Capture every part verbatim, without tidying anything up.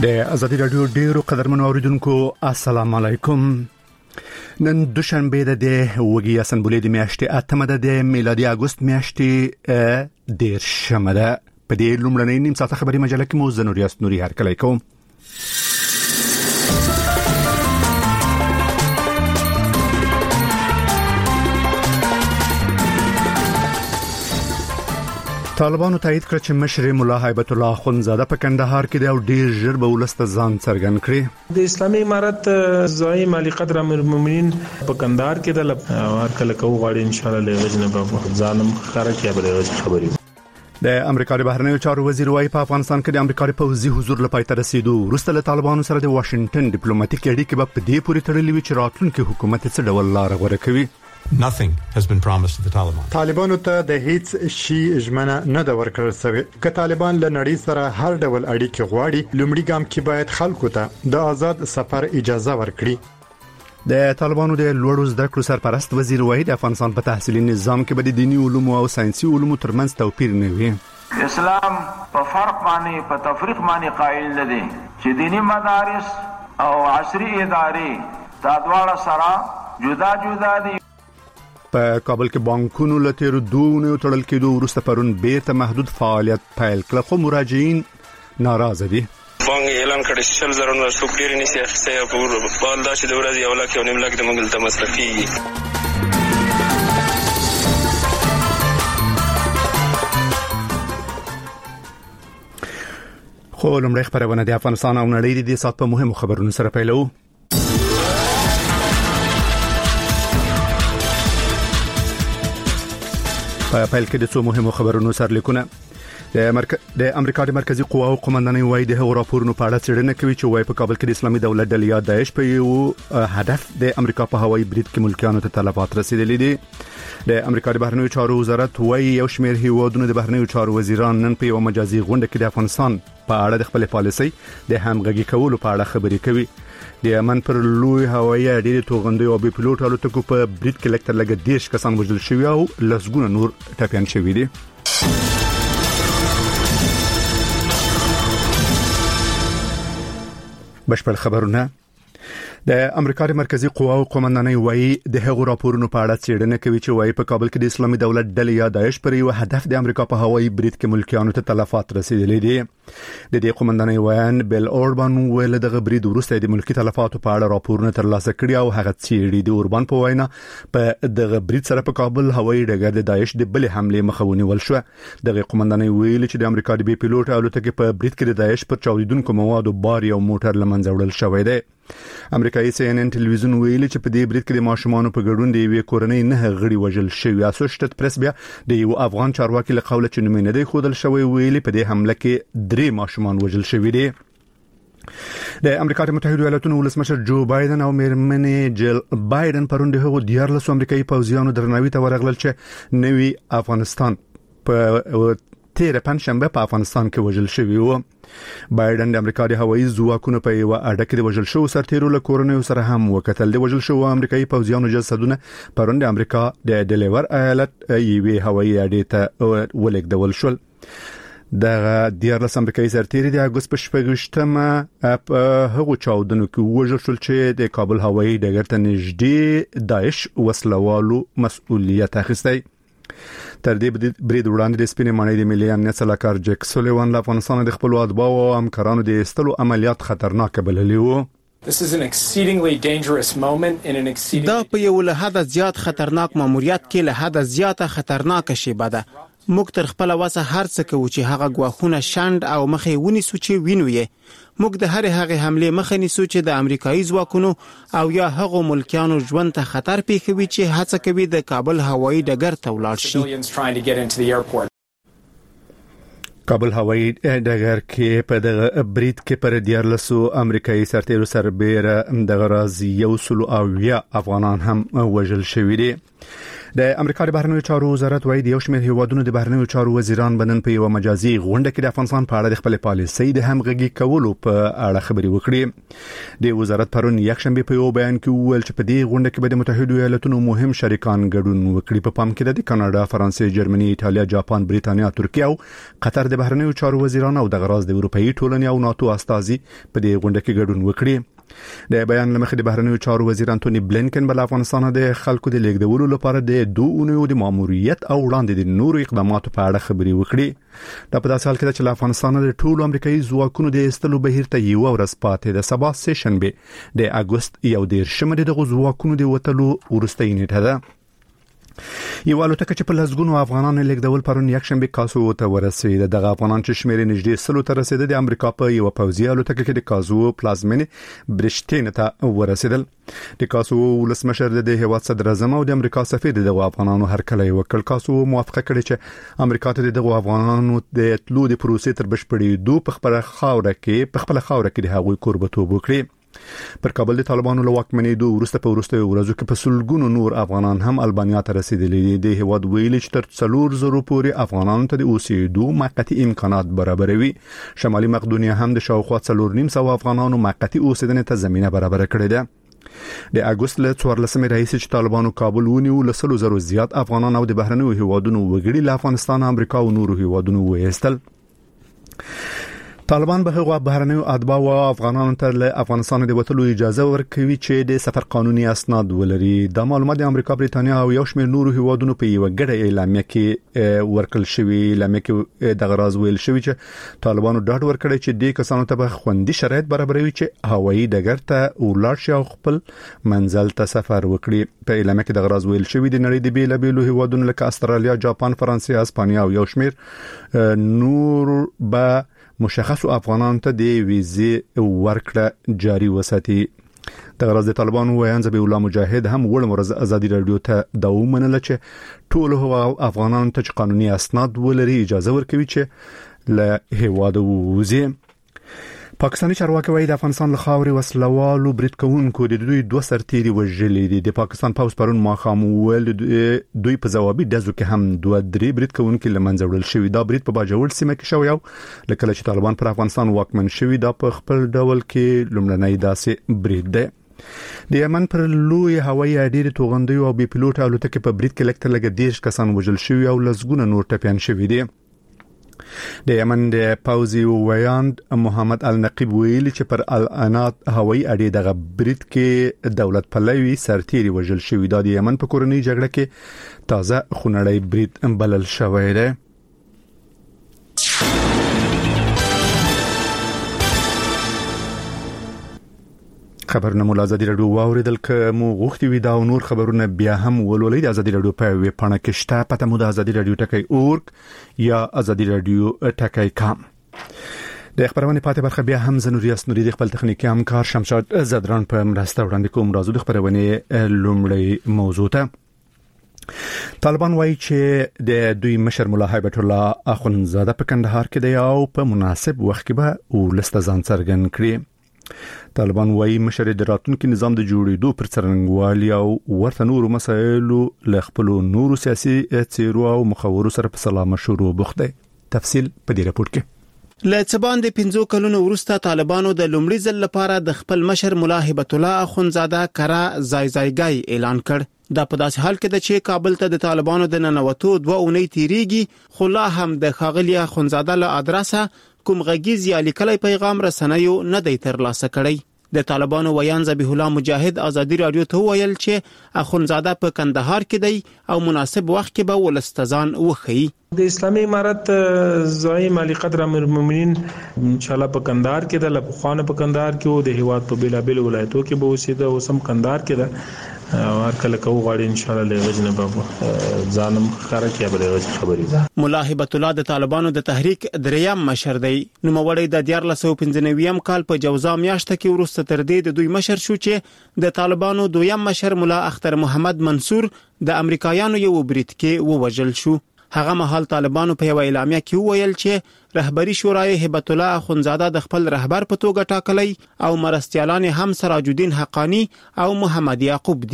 د ازادي رادیو ډیرو قدرمنو اوریدونکو السلام علیکم. نن دوشنبه د وګي اسنبولې د میاشتې اتمه د میلادي اگست میاشتې ډیر شمه ده. په دې لومړنۍ نیم ساعت خبري مجله کې مو زنوریاس نوري هرکلی کوم. طالبانو تایید کړ چې مشر مولا هیبت الله اخوندزاده په کندهار کې د ډیر ژر به ولست ځان څرګند کړي. د اسلامي امارت زعیم علي قدر امیر المؤمنین په کندهار کې د هرکله کو غواړي ان شاء الله له وجنه ځانم خبره کې به خبري. د امریکا د بهرنیو چارو وزیر وايي په افغانستان کې د امریکا پوځي حضور لپاره تر رسیدو وروسته له طالبانو سره د واشنگټن ډیپلوماټیک اړیکې په دې پورې تړلې وي چې راتلونکي حکومت څه ډول لار غوړه کوي. Nothing has been promised to the Taliban. طالبانو ته د هیڅ شي ژمنه نه ده ورکړل شوې. که طالبان له نړۍ سره هر ډول اړیکې غواړي لومړی ګام کې باید خلکو ته د آزاد سفر اجازه ورکړي. د طالبانو د لوړو زده کړو سرپرست وزیر وايي د افغانستان په تحصیلي نظام کې به د دینی علومو او ساينسي علومو ترمنځ توپیر نه وي. اسلام په فرق باندې په تفریق باندې قائل نه دي چې دینی مدارس او عصري ادارې دا دواړه سره جدا جدا دي. په کابل کې بانکونو له تیر دوه تړل کېدو وروسته پرون بیرته محدود فعالیت پیل کړ خو مراجعین ناراضه دي. بانک اعلان کړی چې شل زره نور څوک ډیر نه سي اخیسته په بال دا چې د ورځې یو لک یو نیم لک د منګل ته مصرفي. خو لومړی خبرونه د افغانستان او نړۍ د سات په مهمو خبرونو سره پیلو. په پیل کې د څو مهمو خبرونو سرلیکونه. د مرکز د امریکا د مرکزی قواو قومندانۍ وايي د راپورونو په اړه څېړنه کوي چې وايي په کابل کې د اسلامي دولت ډلې یا داعش په یو هدف د امریکا په هوایي برید کې ملکیانو ته تلفات رسیدلې دي. د امریکا د بهرنیو چارو وزارت وايي یو شمېر هیوادونو د بهرنیو چارو وزیران نن په یو مجازي غونډه کې د افغانستان په اړه د خپل پالیسۍ د همغږي کولو په اړه خبرې کوي. د یمن پر لوی هوایي اډې توغندي او بي پيلوټ الوتکو په برید کې لکټر لګ دیش کسان وژل شوی او لسګونه نور ټپيان شوی دي. بشپړ خبرونه. د امریکا د مرکزی قواو قومندانۍ وايي د هغو راپورونو په اړه څېړنه کوي چې وايي په کابل کې د اسلامي دولت ډلې یا داعش پر یو هدف د امریکا په هوایي برید کې ملکیانو ته تلفات رسیدلې دي. د دې قومندانۍ ویان بیل اوربان ویل د برید وروسته د ملکی تلفاتو په اړه راپورونه ترلاسه کړي او هغه څېړي. د اوربان په وینا په دغه برید سره په کابل هوایي ډګر د داعش د بل حمله مخاوني ول شو. دغه قومندانۍ ویل چې د امریکا د بي پيلوټ الوتکې په برید کې د داعش پر چاودیدونکو موادو بار یو موټر لمنځه وړل شوی دی. امریکایي سی ان ان ټلویزیون ویلي چې په دې برید کې د ماشومان په ګډون د یوې کورنۍ نه غړي وژل شوی. اسوسییټډ پریس بیا د یو افغان چارواکي له قوله چې نوم نه دی خودل شوی ویلي په دې حمله کې درې ماشومان وژل شوی دي. د امریکا متحده ایالاتونو ولسمشر جو بایدن او میرمنې جیل بایدن پرون د هغو دیارلس امریکایي پوځیانو درناوي ته ورغلل چې نوی افغانستان په تیر پنځشنبه په افغانستان کې وژل شوی و. بایدن د امریکا د هوایي ځواکونو په یو اړه کې د وژل شو سرتیرو له کورنیو سره هم وکتل. د وژل شو امریکایي پوځیانو جسدونه پرون د امریکا د ډیلیور ایالت یوې هوایي اډې ته ولېږدول شول. د دیارلس امریکایي سرتیري د اگست په شپږشتمه په هغو چاودنو کې وژل شول چې د کابل هوایي ډګر ته نږدې داعش وسلوالو مسؤلیت اخیستی. تر دې برید وړاندې د سپینې ماڼۍ د ملي امنیت سلاکار جک سولیوان له افغانستان د خپل اتباعو او همکارانو د ایستلو عملیات خطرناک بللي وو. دا په یو له حده زیات خطرناک ماموریت کې له حده زیاته خطرناک شیبه ده. موږ تر خپل وسه هر څه کوو چې هغه غواخونه شند او مخې ونیسو چې وینو یې. موږ د هر هغه حمله مخه نیسو چې د امریکایي ځواکونو او یا هغه ملکیانو ژوند ته خطر پیښوي چې هڅه کوي د کابل هوایي ډګر ته ولاړ شي. کابل هوایي ډګر کې په دغه برید کې پر دیارلسو امریکایي سرتیرو سربېره دغه راز یو سلو او یا افغانان هم وژل شوي دي. د امریکا د بهرنیو چارو وزارت وايي د یو شمېر هیوادونو د بهرنیو چارو وزیران بنن په یو مجازي غونډه کې د افغانستان په اړه د خپل پالیسۍ د همغږي کولو په اړه خبرې وکړې. د وزارت پرون یکشنبه په یو بیان کې وویل چې په دې غونډه کې به د متحده ایالاتونو مهم شریکان ګډون وکړي. په پام کې د کاناډا، فرانسې، جرمني، ایتالیا، جاپان، بریتانیا، ترکیه او قطر د بهرنیو چارو وزیران او د غراز د اروپאי ټولنې او ناتو استازي په دې غونډه کې ګډون وکړي. د بیان لمخې د بهرنیو چارو وزیر انټونی بلینکن بل افغانستان د خلکو د لیږدولو لپاره د دوه اونیو د ماموریت او وړاندې د نورو اقداماتو په اړه خبرې وکړي. دا په داسې حال کې چې له افغانستان د ټولو امریکایي ځواکونو د ایستلو بهیر ته یو ورځ پاتې د سبا سه شنبه د اگست یو دیرشمه د ځواکونو د وټلو ورستۍ نیټه ده. یو الوتکه چې په لزګونو افغانانو لیږدول پرون یکشنبه کاسو ته ورسېده. دغه افغانان چې شمېر نږدې سلو ته رسیدل د امریکا په یو پوځي الوتکه کې د کاسو پلازمینې برشتین ته ورسېدل. د کاسو ولسمشر د هیواد صدر اعظم او د امریکا سفیر دغه افغانانو هرکلی وکړ. کاسو موافقه کړې چې امریکا ته دغه افغانانو د تلو د پروسې تر بشپړېدو په خپل خاوره کې په خپل خاوره کې د هغوی کوربتوب وکړي. پر کابل د طالبانو له واکمنېدو وروسته په وروستیو ورځو کې په سلګونو نور افغانان هم البانیا ته رسیدلي دي. د هیواد ویلي چې تر څلور زره پورې افغانانو ته د اوسېدو موقتي امکانات برابروي. شمالي مقدونیه هم د شاوخوا څلور نیم سوه افغانانو موقتي اوسېدنې ته زمینه برابر کړې ده. د اگست له څوارلسمې راهیسې چې طالبانو کابل ونیو له سلو زرو زیات افغانان او د بهرنیو هیوادونو وګړي له افغانستان، امریکا او نورو هیوادونو وایستل. طالبان به هغه بهرنیو اتباع او افغانانو ته له افغانستان د وټلو اجازه ورکوي چې د سفر قانوني اسناد ولري. د معلومات د امریکا، بریتانیا او یو شمېر نورو هیوادونو په یو ګډه اعلامیه کې ورکل شوی. اعلامیه کې د غراز ویل شوی چې طالبانو ډاډ ورکړی چې د کسانو ته به خوندي شرایط برابروي چې هوایي ډګر ته ولاړ شي او خپل منزل ته سفر وکړي. په اعلامیه کې د غراز ویل شوی د نړۍ د بیلابېلو هیوادونو لکه استرالیا، جاپان، فرانسې، اسپانیا او یو شمېر نور به مشخصو افغانانو ته د ویزې ورکړه جاري وساتي. د غرض د طالبانو ویان زبی الله مجاهد هم وړ مرز ازادي رادیو ته دا ومنله چې ټول هغه افغانانو ته چې قانوني اسناد ولري اجازه ورکوي چې له هیواده ووزي. پاکستاني چارواکي وايي د افغانستان له خاورې وسلوالو برید کوونکو د دوی دوه سرتیري وژلي دي. د پاکستان پوځ پرون ماښام ویل دوی په ځوابي ډزو کې هم دوه درې برید کوونکي له منځه وړل شوي. دا برید په باجوړ سیمه کې شوی او لکه چې طالبان پر افغانستان واکمن شوي دا په خپل ډول کې لومړنی داسې برید دی. د یمن پر لوی هوایي اډې د توغندیو او بي پيلوټ الوتکې په برید کې لکه لګ دیرش کسان وژل شوي او لسګونه نور ټپيان شوي دي. د یمن د پوځي ویاند محمد النقیب ویلي چې پر الانات هوایي اډې دغه برید کې دولت پلوي سرتیري وژل شوی. دا د یمن په کورنۍ جګړه کې تازه خونړی برید بلل شوی دی. خبرونه مو ازادي رادیو واوریدل که مو غوښتي وي دا او نور خبرونه بیا هم ولولئ د ازادي رادیو په ویب پاڼه کې شته. پته مو د ازادي رادیو ټکی اورګ یا ازادي رادیو ټکی کام. د خبرونه پاتې برخه بیا هم زنوریاس نوري د خپل تخنیکی همکار شمشاد زدران په مرسته وړاندې کوم. راځو د خبرونه لومړی موضوع ته. طالبان وايي چې د دوی مشر مولا هیبت الله اخونزاده په کندهار کې دی او په مناسب وخت کې به ولست ځان څرګند کړي. طالبان وايي مشر د راتلونکي نظام د جوړېدو پر څرنګوالي او ورته نورو مسایلو له خپل نورو سیاسي څیرو او مخاورو سره په سلا مشورو بوخت دی. تفصیل په دې راپور کې. له څبان د پنځو کلونو وروسته طالبانو د لومړي ځل لپاره د خپل مشر مولا هیبت الله اخونزاده کرا ځای ځایګای اعلان کړ. دا په داسې حال کې د چې کابل ته د طالبانو د ننوتو دوه اونۍ تیریږي خو لا هم د ښاغلي اخونزاده له ادرسه کوم غږیز یا لیکلی پیغام رسنیو نه دی ترلاسه کړی. د طالبانو ویان ذبیح الله مجاهد ازادي رادیو ته ویل چې اخونزاده په کندهار کې دی او مناسب وخت کې به ولستزان وخی. د اسلامي امارت زعیم علي قدر امیر المؤمنین ان شاء الله په کندهار کې د لبخوان په کندهار کې او د هیواد په بیلابل ولایتو کې به اوسېده او سم کندهار کې ده هر کله کو غواړي ان شاء الله لږ نه به ځانم خارکه به لږ خبرې. مولا هیبت الله د طالبانو د تحریک دریم مشر دی. نو موړی د دیار لسو پنځنویم کال په جوزا میاشت کې ورسته تر دې د دوی مشر شو چې د طالبانو دویم مشر مولا اختر محمد منصور د امریکایانو یو برید کې ووژل شو. هغه مهال طالبانو په یو اعلامیه کې ویل چې رهبری شورای هیبت الله اخونزاده د خپل رهبر په توګه ټاکلی او مرستیالان هم سراج الدین حقانی او محمد یعقوب دي.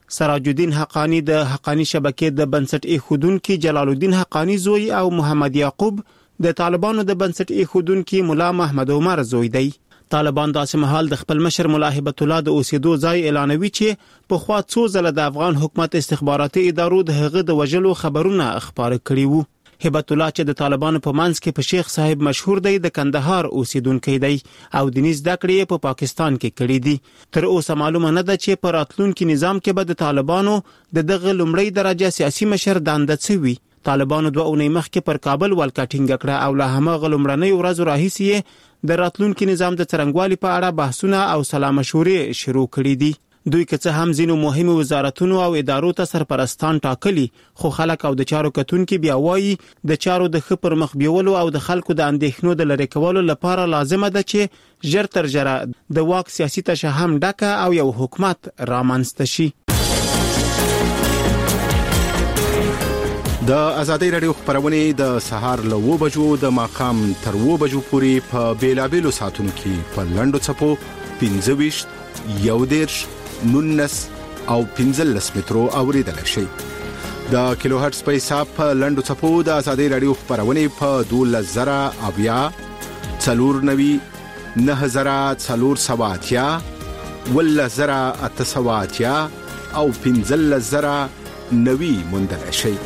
سراج الدین حقانی د حقانی شبکې د بنسټ ایښودونکي جلال الدین حقانی زوی او محمد یعقوب د طالبانو د بنسټ ایښودونکي مولا محمد عمر زوی دی. طالبان داسې مهال د خپل مشر مولا هبت الله د اوسېدو ځای اعلانوي چې په خوا څو ځله د افغان حکومت استخباراتي ادارو د هغه د وژلو خبرونه خبر کړي وو. هبت الله چې د طالبانو په منځ کې په شیخ صاحب مشهور دی د کندهار اوسیدونکی دی او دیني زده کړې په پاکستان کې کړې دي. تر اوسه معلومه نه ده چې په راتلونکي نظام کې به د طالبانو د دغه لومړی درجه سیاسي مشر دنده څه وي. طالبانو دوه اونۍ مخکې پر کابل ولکه ټینګه کړه او له هماغه لومړنۍ ورځو راهیسې د راتلونکي نظام د څرنګوالي په اړه بحثونه او سلا مشورې شروع کړي دي. دوی که څه هم ځینو مهمو وزارتونو او ادارو ته سرپرستان ټاکلي، خو خلک او د چارو کتونکي بیا وایي د چارو د ښه پر مخ بیولو او د خلکو د اندېښنو د لرې کولو لپاره لازمه ده چې ژر تر ژره د واک سیاسي تشهم ډکه او یو حکومت رامنځته شي. د ازادي رادیو خبرونه د سهار له و بجو د ماقام تر و بجو پورې په بیلابېلو ساعتونو کې په لندو چپو پنځه ویشت یو دیرش نونس او پنځلس مترو اوریدل شي. د کیلو هرتز په حساب په لندو چپو د ازادي رادیو خبرونه په دولس زره اویا څلور نوي نه زره څلور سواتیا ولا زره اتسواتیا او پنځلس زره نوي مندل شي.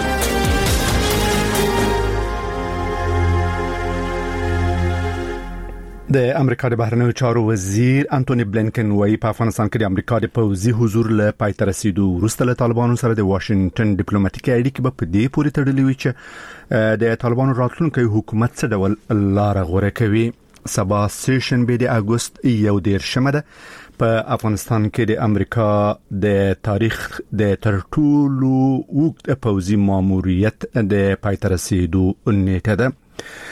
د امریکا د بهرنیو چارو وزیر انټونی بلینکن وايي په افغانستان کې د امریکا د پوځي حضور له پای ته رسیدو وروسته له طالبانو سره د واشنگټن ډیپلوماټیکي اړیکې په دې پورې تړلې وي چې د طالبانو راتلونکي حکومت څه ډول لار غوره کوي. سبا سیشن به د اگست یو دیرشمه ده. په افغانستان کې د امریکا د تاریخ د ترټولو وګړي پوځي ماموریت د پای ته رسیدو نیټه ده.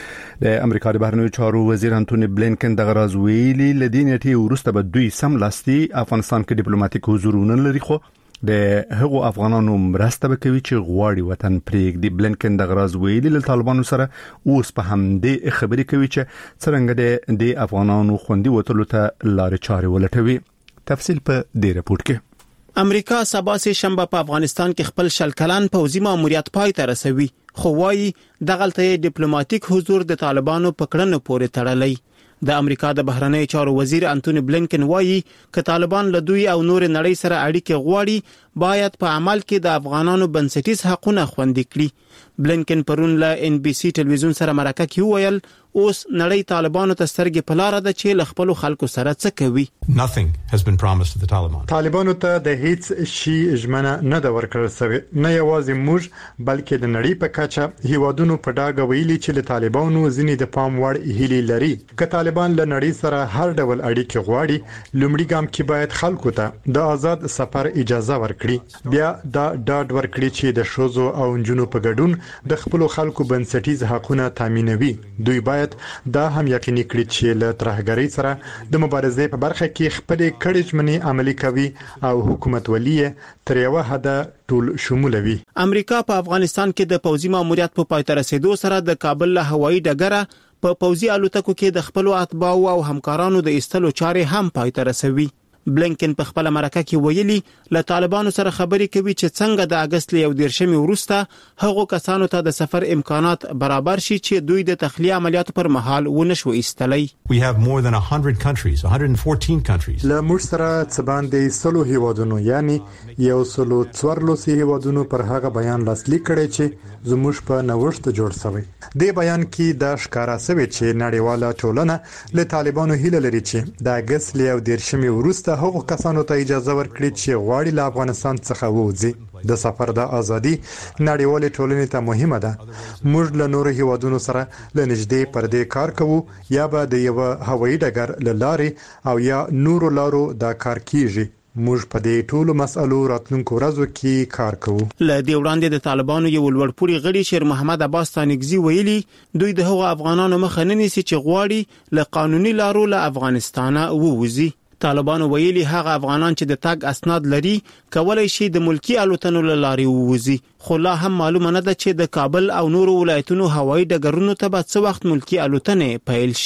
د امریکا د بهرنیو چارو وزیر انټونی بلینکن د غراز ویلي لدینټي ورسته به دوی سم لاستي افغانستان کې ډیپلوماټیک حضورونه لري، خو د هغو افغانانو مرسته وکوي چې غواړي وطن پرېږدي. بلینکن د غراز ویلي له طالبانو سره اوس په همدې خبرې کوي چې څنګه د افغانانو خوندي وټلو ته لارې چارې ولټوي. تفصیل په دې رپورت کې. امریکا سبا سه شنبه په افغانستان کې خپل شل کلن پوځي ماموریت پای ته رسوي، خو وايي دغلته ډیپلوماټیک حضور د طالبانو په کړنو پورې تړلی. د امریکا د بهرنیو چارو وزیر انټونی بلینکن وايي ک طالبان له دوی او نور نړۍ سره اړیکې غواړي باید په عمل کې د افغانانو بنسټیز حقوقونه خوندي کړي. بلینکن پرون له ان بي سي ټلویزیون سره مرکه کې ویل اوس نړۍ طالبانو ته سترګې په لار ده چې له خپل خلکو سره څه کوي. Nothing has been promised to the Taliban. طالبانو ته د هیڅ شي ژمنه نه ده ورکړل شوې، نه یوازې موږ بلکې د نړۍ په کچه هیوادونو په ډاګه ویلي چې له طالبانو ځینې د پام وړ هیلې لري. که طالبان له نړۍ سره هر ډول اړیکې غواړي، لومړی ګام کې باید خلکو ته د آزاد سفر اجازه ورکړي، بیا دا ډاډ ورکړي چې د شوزو او جنونو په ګډون د خپل خلکو بنسټیز حقوقونه تامینوي. دوی باید دا هم یقیني کړي چې له ترهګرۍ سره د مبارزې په برخه کې خپل کړي ژمنې عملي کوي او حکومت ولې تر یو حد ټول شمولوي. امریکا په افغانستان کې د پوځي ماموریت په پای ته رسیدو سره د کابل له هوایي ډګره په پوځي الوتکو کې د خپل اتباعو او همکارانو د ایستلو چارې هم پای ته رسوي. بلینکن په خپل مرکه کې ویلي له طالبانو سره خبرې کوي چې څنګه د اگست له یو دیرشمې وروسته هغو کسانو ته د سفر امکانات برابر شي چې دوی د تخلیه عملیاتو پر مهال ونشو ایستلی. We have more than one hundred countries, one hundred fourteen countries. له موږ سره څه باندې سلو هیوادونو یعنی یو سلو څوارلس هیوادونو پر هغه بیان لاسلیک کړي چې زموږ په نوښت جوړ شوی. د بیان کې دا ښکارا شوی چې نړیواله ټولنه له طالبانو هیله لري چې د اگست له یو دیرشمې وروسته هغو کسانو ته اجازه ورکړي چې غواړي له افغانستان څخه ووځي. د سفر د ازادي نړیوالې ټولنې ته مهمه ده. موږ له نورو هیوادونو سره له نږدې پر دې کار کوو، یا به د یو هوایي ډګر له لارې او یا نورو لارو دا کار کیږي. موږ په دې ټولو مسألو راتلونکو ورځو کې کار کوو. له دې وړاندې د طالبانو یو لوړپوړي غړي شیر محمد عباس تانګزي ویلي دوی د هغو افغانانو مخه نه نیسي چې غواړي له قانوني لارو له افغانستان ووځي. طالبانو ویلي هغه افغانان چې د تاګ اسناد لري کولای شي د ملکی الوتنو لارې ووځي، خو لا هم معلومه نه ده چې د کابل او نورو ولایتونو هوایي ډګرونو ته به څه وخت ملکی الوتنې پیل شي.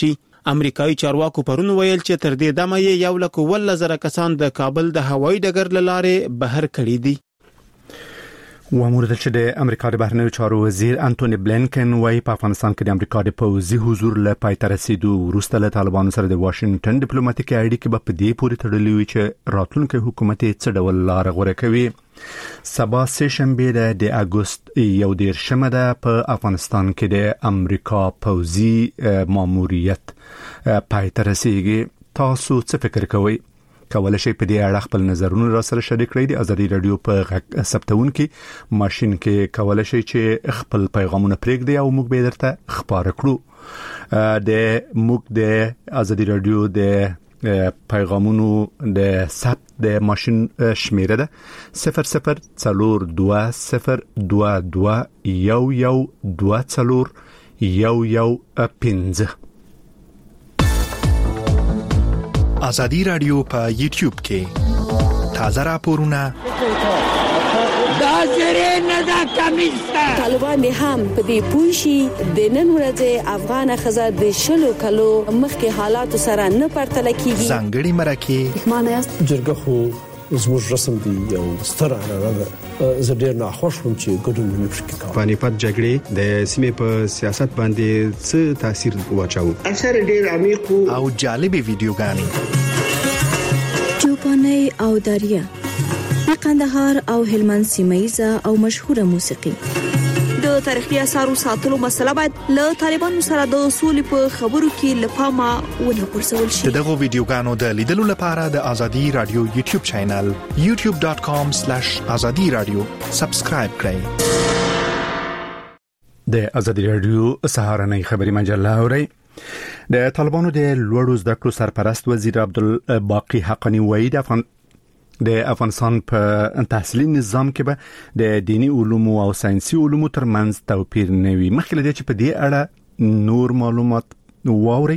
امریکایي چارواکو پرون ویل چې تر دې دمه یې یو لک ول زره کسان د کابل د هوایي ډګر له لارې بهر کړي دي. وامور چې د امریکا د بهرنیو چارو وزیر انټونی بلینکن وايي په افغانستان کې د امریکا د پوځي حضور له پای ته رسیدو وروسته له طالبانو سره د واشنگټن ډیپلوماټیکي اړیکې په دې پورې تړلې وي چې راتلونکي حکومت یې څه ډول لار غوره کوي. سبا سه شنبه د اگست یو دیرشمه ده په افغانستان کې د امریکا پوځي ماموریت پای ته رسیږي. تاسو څه فکر کوئ؟ کولای شئ په دې اړه خپل نظرونه را سره شریک کړئ. د ازادي رادیو په غږ ثبتون کې ماشين کې کولای شئ چې خپل پیغامونه پرېږدئ او موږ به درته خبر کړو. د موږ د ازادي رادیو د پیغامونو د ثبت د ماشين شمیره ده صفر صفر څلور دوه صفر دوه دوه یو یو دوه څلور یو یو پنځه. ازادي رادیو په یوټیوب کې تازه راپورونه دا زره نه دا کمیسته طالبان هم په دې پوښي د نن ورځې افغان خزه د شلو کلو مخکې حالات سره نه پرتل کیږي. ځانګړي مرکه معنی جرګه خو زموږ رسم دی یو ستر عنعنه زه ډیر ناخوښ وم چې ګډون نه پکې کوم. پانیپت جګړې د سیمې په سیاست باندې څه تاثیر واچاو؟ اکثر ډیر عمیق او جالبه ویډیوګانې چوپاني او داریا د قندهار او هلمند سیمایزه او مشهوره موسیقي. د تاریخي اثارو ساتلو مسله باید له طالبانو سره د اصول په خبرو کې لپاره ونه پرسول شي. دغه ویډیوګانو د لیدلو لپاره د ازادي رادیو یوټیوب چینل یو ټیوب ډاټ کام سلیش ازادي رادیو سبسکرایب کړئ. د ازادي رادیو سهارنۍ خبری مجله اورئ. د طالبانو د لوړو زده کړو سرپرست وزیر عبدالباقی حقانی وایي د افغان د افغانستان په تحصیلي نظام کې به د دینی علومو او ساينسي علومو ترمنځ توپیر نه وي. مخکې له دې چې په دې اړه نور معلومات واوري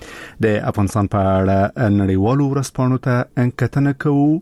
د افغانستان په اړه نړیوالو ورځپاڼو ته انکتنه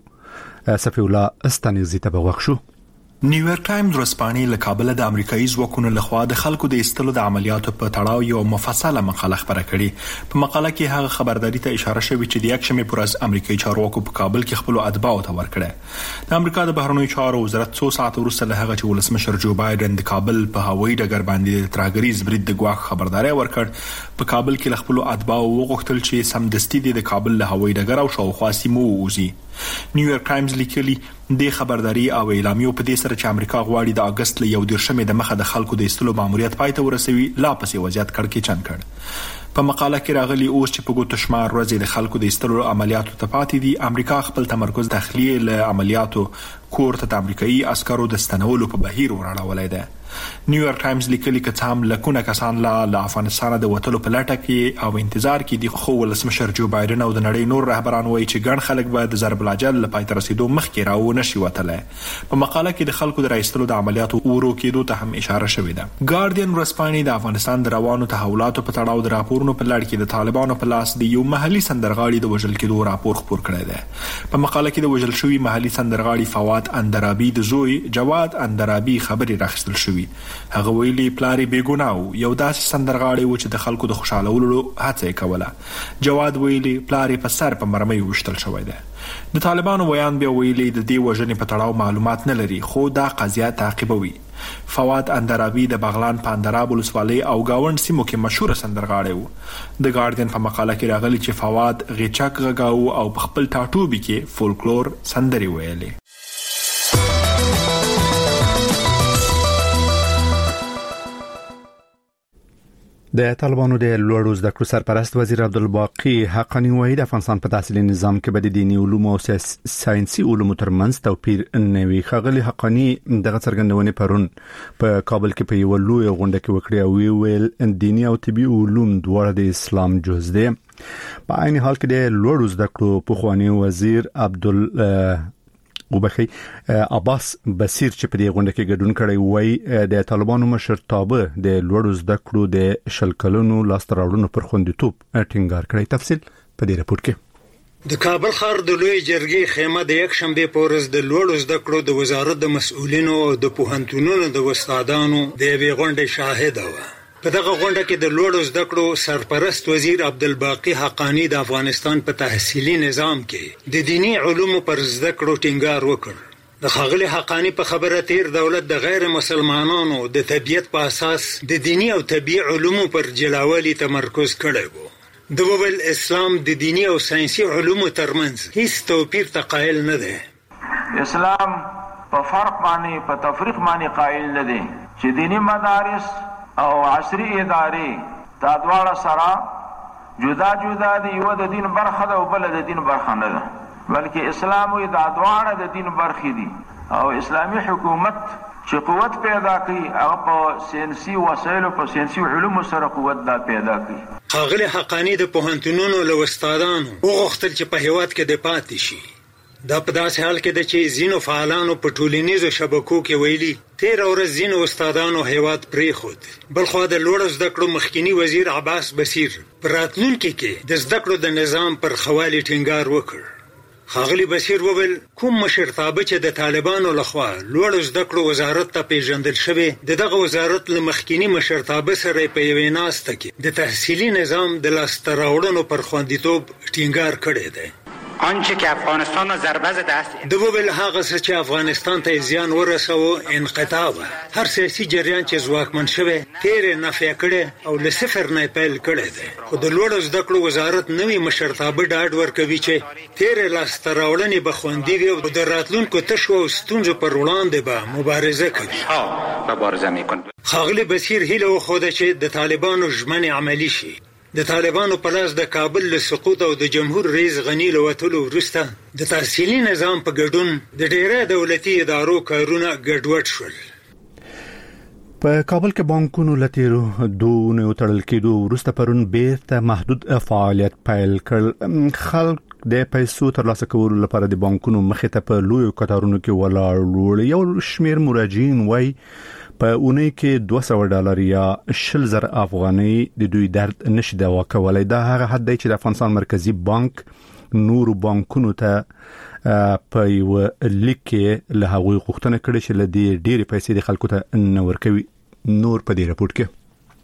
کوو. صفی الله استانیزي ته بغوښو. نیویارک ټایمز ورځپاڼې له کابل د امریکایي ځواکونو لخوا د خلکو د ایستلو د عملیاتو په تړاو یو مفصله مقاله خبره کړې. په مقاله کې هغه خبرداري ته اشاره شوې چې د یک شنبه پر ورځ امریکایي چارواکو په کابل کې خپل اتباعو ته ورکړه. د امریکا د بهرنیو چارو وزارت څو ساعت وروسته له هغه چې ولسمشر جو بایدن د کابل په هوایي ډګر باندې د ترهګریز برید د ګواښ خبرداري ورکړ، په کابل کې له خپل اتباعو وغوښتل چې سمدستي د کابل له هوایي ډګر او شاوخوا سیمو ووځي. نیویارک ټایمز لیکلي د خبرداري او اعلامیو په دې سره چې امریکا غواړي د اگست له یو دیرشمې د مخه د خلکو د ایستلو ماموریت پای ته ورسوي، لا پسې وضعیت کړکېچن کړ. په مقاله کې راغلي اوس چې په ګوتو شمار ورځې د خلکو د ایستلو عملیاتو ته پاتې دي، امریکا خپل تمرکز تخلیه له عملیاتو کور ته د امریکایي عسکرو د ستنولو په بهیر وراړولای دی. نیویارک ټایمز لیکلي چې هم لکونه کسان لا له افغانستان د وټلو په لټه کې او انتظار کې دي، خو ولسمشر جو بایدن او د نړۍ نور رهبران وایي چې ګڼ خلک باید د ضرب الاجل له پای ته رسیدو مخکې راو نشي وتلی. په مقاله کې د خلکو د راایستلو د عملیاتو ورو کېدو ته هم اشاره شوې ده. ګارډین ورځپاڼې د افغانستان د روانو تحولاتو په تړاو د راپورونو په لړ کې د طالبانو په لاس د یو محلي سندرغاړي د وژل کېدو راپور خپور کړی دی. په مقاله کې د وژل شوي محلي سندرغاړي فواد اندرابي د زوی جواد اندرابي خبرې راخیستل شوې. هغه ویلي پلاری بیګناو یو داسې سندرغاړی و چې د خلکو د خوشالولو هڅه یې کوله. جواد ویلي پلاری په سر په مرمۍ وشتل شوی دی. د طالبانو ویان بیا ویلي د دې وژنې په تړاو معلومات نه لري، خو دا قضیه تعقیبوي. فواد اندرابي د بغلان په اندراب ولسوالۍ او گاوند سیمو کې مشهور سندرغاړی و. د ګارډین په مقاله کې راغلی چې فواد غیچک غږاو او په خپل ټاټوبي کې فولکلور سندري ویلي. د طالبانو د لوړو زده کړو سرپرست وزیر عبدالباقی حقانی وایي د افغانستان په تحصیلي نظام کې به د دیني علومو او ساينسي علومو ترمنځ توپیر نه وي. ښاغلي حقانی دغه څرګندونې پرون په کابل کې په یو لوی غونډه کې وکړې او ویل دیني او طبي علوم دواړه د اسلام جز دي. په عین حال کې د لوړو زده کړو پخوانی وزیر عبدل وبخي عباس بصیر چې په دې غونډه کې ګډون کړی وای د طالبانو مشرتابه د لوړو زده کړو د شلکلونو لاستر راوړنو پر خوندیتوب ټینګار کړی. تفصیل په دې راپور کې. د کابل ښار د لوی جرګې خیمه د یک شنبه په ورځ د لوړو زده کړو د وزارت د مسؤلینو او د پوهنتونونو د استادانو د یوې غونډې شاهده وه. په دغه غونډه کې د لوړو زده کړو سرپرست وزیر عبدالباقی حقانی د افغانستان په تحصیلي نظام کې د دینی علومو پر زده کړو ټینګار وکړ. د ښاغلي حقانی په خبره تیر دولت د غیر مسلمانانو د طبیعت په اساس د دینی او طبیعي علومو پر جلاوالي تمرکز کړی و. د وویل اسلام د دینی او ساينسي علومو ترمنځ هیڅ توپیر ته قائل نه دی. اسلام په فرق باندې په تفریق باندې قائل نه دی چې دینی مدارس او عصري ادارې دا دواړه سره جدا جدا دي، یو د دین برخه ده او بل د دین برخه نه ده، بلکې اسلام وي دا دواړه د دین برخې دي. او اسلامي حکومت چې قوت پیدا کوي هغه په ساينسي وسایلو په ساينسي علومو سره قوت دا پیدا کوي. ښاغلي حقانی د پوهنتونونو له استادانو وغوښتل چې په هیواد کې د پاتې شي. دا په داسې حال کې ده چې ځینو فعالانو په ټولنیزو شبکو کې ویلي تېره ورځ ځینو استادانو هیواد پرېښود. بلخوا د لوړو زده کړو مخکینی وزیر عباس بصیر په راتلونکي کې د زده کړو د نظام پر ښه والي ټینګار وکړ. ښاغلي بصیر وویل کوم مشرتابه چې د طالبانو لخوا لوړو زده کړو وزارت ته پیژندل شوی د دغه وزارت له مخکینی مشرتابه سره په یوې ناسته کې د تحصیلي نظام د لاسته راوړنو پر خوندیتوب ټینګار کړی دی. آنچه که افغانستان را ضربه زده است د وویل هغه څه چې افغانستان ته زیان ورسوه انقطاع و. هر سیاسي جریان چې ځواکمن شوی تیرې نفی کړي او له صفر نه پیل کړی دی. خو د لوړو زده کړو وزارت نوي مشرتابه ډاډ ورکوي چې تیرې لاسته راوړنې به خوندي وي او د راتلونکو تشو او ستونزو پر وړاندې به مبارزه کوي. مبارزه میکن. ښاغلي بصیر هیله وښوده چې د طالبانو ژمنې عملي شي. د طالبانو په لاس د کابل له سقوط او د جمهور رئیس غنی له وتلو وروسته د تحصیلي نظام په ګډون د ډېرې دولتي ادارو کارونه ګډوډ شول. په کابل کې بانکونو لتیرو دونه تړل کېدو وروسته پرون بیرته محدود فعالیت پیل کړ. خلک د پیسو ترلاسه کولو لپاره د بانکونو مخې ته په لوی کتارونو کې ولاړ. یو شمیر مراجعین وایي په اونۍ کې دوه سوه ډالر یا شل زره افغانۍ د دوی درد نشي دوا کولای. دا هغه حد دی چې د افغانستان مرکزی بانک نور بانکونو ته په یو لیک کې له هغوی غوښتنه کړې چې له دې ډېرې پیسې د خلکو ته نه ورکوي. نور په دې رپورت کې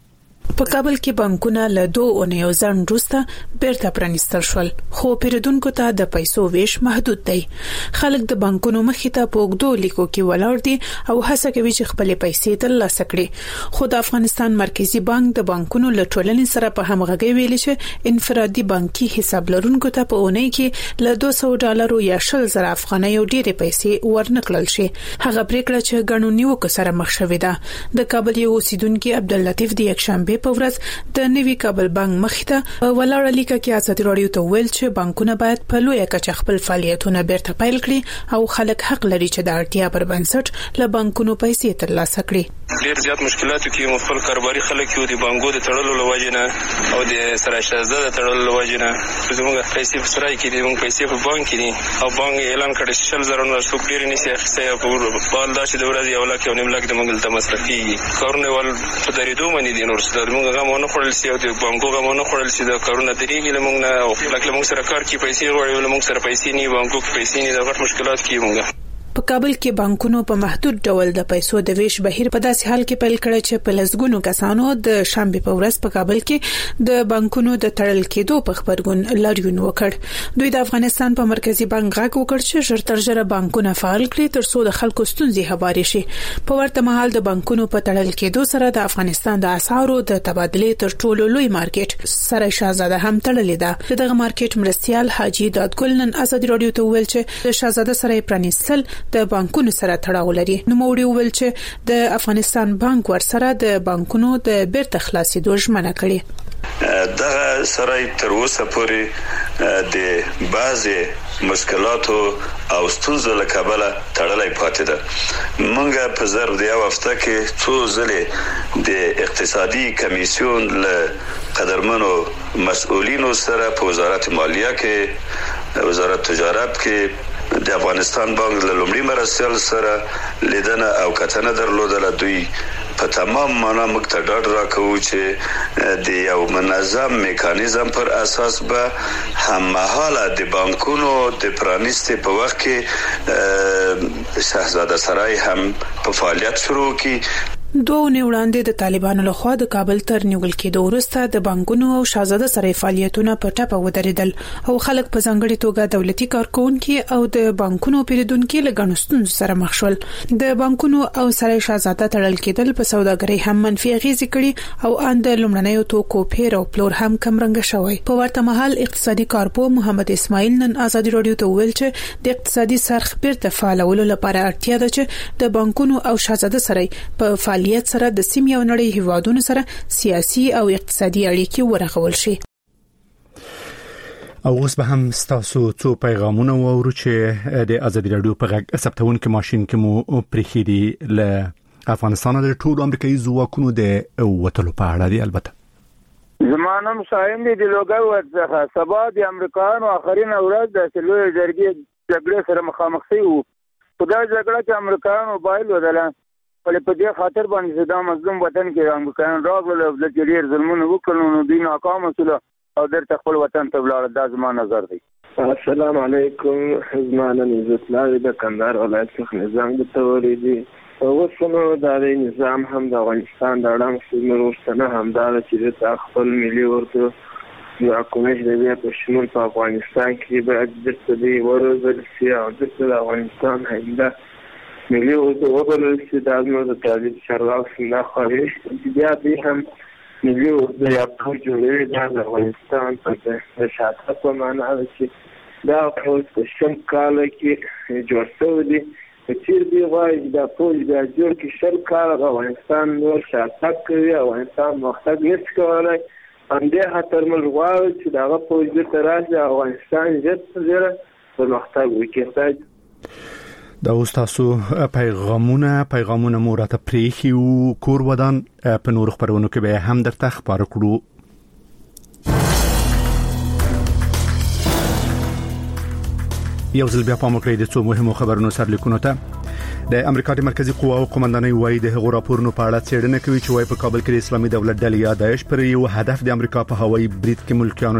په کابل کې بانکونه له دوه اونیو ځنډ وروسته بیرته پرانیستل شول، خو پیرودونکو ته د پیسو ویش محدود دی. خلک د بانکونو مخې ته په اوږدو لیکو کې ولاړ دي او هڅه کوي چې خپل پیسې ترلاسه کړي. خو د افغانستان مرکزی بانک د بانکونو له ټولنې سره په همغږي ویلي چې انفرادي بانکي حساب لرونکو ته په اونۍ کې له دوه سوه ډالرو یا شل زره افغانۍ ډېرې پیسې ورنکړل شي. هغه پریکړه چې قانوني وکړه مخ شوې ده. د کابل یو اوسیدونکو عبداللطیف د یکشنبه په ورځ د نوي کابل بانک مخې ته ولاړ لیکه کې ازادي راډیو ته ویل چې بانکونه باید په لوی کچه خپل فعالیتونه بیرته پیل کړي او خلک حق لري چې د اړتیا پر بنسټ له بانکونو پیسې ترلاسه کړي. ډیر زیات مشکلاتو کې مخفل کاروباري خلک یو د بانکو د تړلو لوجنه او د سره شازده د تړلو لوجنه زموږ پیسې په سرای کې دي، موږ پیسې په بانک کې دي او بانک اعلان کړی شل زره نو څوک ډیر نشي اخیستای په بال دا چې د ورځې یو لک یو نیم لک د منګل ته مصرفي کارونه ول په دریدو باندې دي. نور څه موږ غمونه خورل سي او د بانکو غمونه خورل سي د کارونه درېږي له موږ نه او لکه موږ سره کار کې پیسې غواړي له موږ سره پیسې نه بانکو کې پیسې نه د غټ مشکلات کې موږ په کابل کې بانکونو په محدود ډول د پیسو د ویش بهیر په داسې حال کې پیل کړی چې په لسګونو کسانو د شنبه په ورځ په کابل کې د بانکونو د تړل کېدو په خبرګون لاریون وکړ. دوی د افغانستان په مرکزی بانک غاک وکړ چې ژر تر ژره بانکونه فعال کړي ترڅو د خلکو ستونزې هواري شي. په ورته مهال د بانکونو په تړل کېدو سره د افغانستان د اسعارو د تبادلې تر ټولو لوی مارکیټ سره شاهزاده هم تړلې ده. دغه مارکیټ مرستيال حاجی دادګل نن ازادي راډیو ته ویل چې د شاهزاده سره پرانیستل د بانکونو سره تړاو لري. نو موړي ویل چې د افغانستان بانک ورسره د بانکونو د بیرته خلاصېدو ژمنه کړې. دغه سره تر اوسه پورې د بعضې مشکلاتو او ستونزو له کبله تړلای پاتې ده. موږ په ظرف د یو هفته کې څو ځلې د اقتصادي کمیسیون له قدرمنو مسؤلینو سره په وزارت مالیه کې، وزارت تجارت کې، د افغانستان بانک له لومړي مرستیال سره لیدنه او کتنه درلودله. دوی په تمام معنا موږ ته ډاډ راکوي چې د یو منظم میکانیزم پر اساس به هممهاله د بانکونو د پرانیستې په وخت کې شاهزاده سرای هم په فعالیت شروع کی. دوه نه وړاندې د طالبانو لخوا د کابل تر نیول کېدو وروسته د بانکونو او شاهزاده سره فعالیتونه په ټاپه ودرېدل او خلک په ځانګړي توګه دولتي کارکونکو او د بانکونو پیرودونکو له ګڼستون سره مخ شول. د بانکونو او سره شاهزاده تړل کېدل په سوداګرۍ هم منفي اغیزې کړي او اند لومړنیو توکو پیر او پلور هم کم رنګ شوی. په ورته مهال اقتصادي کارپو محمد اسماعیل نن آزادي رادیو ته ویل چې د اقتصادي سرخ بیرته فعالولو لپاره اړتیا ده چې د بانکونو او شاهزاده سره په فعالیت سره د سیمې او نړۍ هیوادونو سره سیاسي او اقتصادي اړیکې ورغول شي. او اوس به هم ستاسو څو پیغامونه وورو چې د آزادي رادیو په غږ ثبتونکو ماشين کې مو پرېخېدي له افغانستان د ټولو امریکایي ځواکونو د وټلو په اړه دی. البته زمانم شایم دی د لوګو ورڅخه سبا د امریکایانو اخرین ورځ د سلوي جرګې جګړې سره مخامخ شي او په دا جګړه کې امریکایانو بایل ودل په دې خاطر باندې د مظلوم وطن کې امریکایان راغلل د ډېر ظلمونه وکړل نو دوی ناکام شول او درته خپل وطن ته ولاړ. دا زما نظر دی. السلام علیکم. زمانه عزت الله د کندهار ولایت څخه نظام د تولیدي اوسنو د نظام هم د افغانستان د اړم سیمه ورسره هم دا چې د خپل ملي ورته د حکومت د بیا په شمول په افغانستان کې باید د دې ورزل سیاسي د افغانستان هنده ملي ورته وبلل چې د نو د تعلیم شرلاو څنګه خوي بیا به هم ملي ورته یا په جوړې د افغانستان په شاته په معنا چې دا په شم کال کې جوړ شوی دی چې دی وايي دا ټول د جوړ کې شل کال افغانستان نور شاته کوي افغانستان مختګ نشي کولای باندې هتر مل غواړي چې دا په دې ترازه افغانستان جت زره په مختګ وکړي. دا اوس تاسو پیغامونه پیغامونه مو راته پریخي او کور ودان په نور خبرونو کې به هم درته خبر کړو. یو ځل بیا په مکرې د څو مهمو خبرونو سرلیکونو ته د امریکا د مرکزی قواو قومندانۍ وایي د هغو راپورونو په اړه څېړنه کوي چې وایي په کابل کې د اسلامي دولت ډلې یا داعش پر یو هدف د امریکا په هوایي برید کې ملکیانو